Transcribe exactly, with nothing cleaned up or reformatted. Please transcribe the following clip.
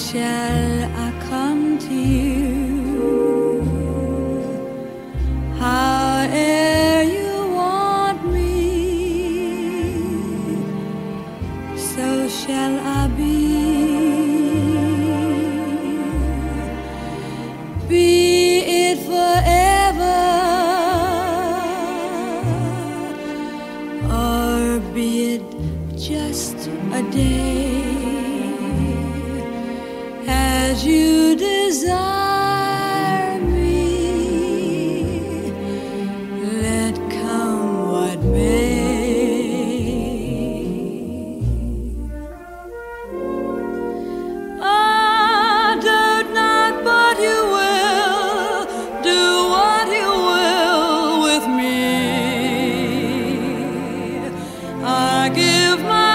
shall I come to you? Howe'er you want me, so shall I be. Be it forever, or be it just a day, as you desire me, let come what may. I doubt not, but you will do what you will with me. I give my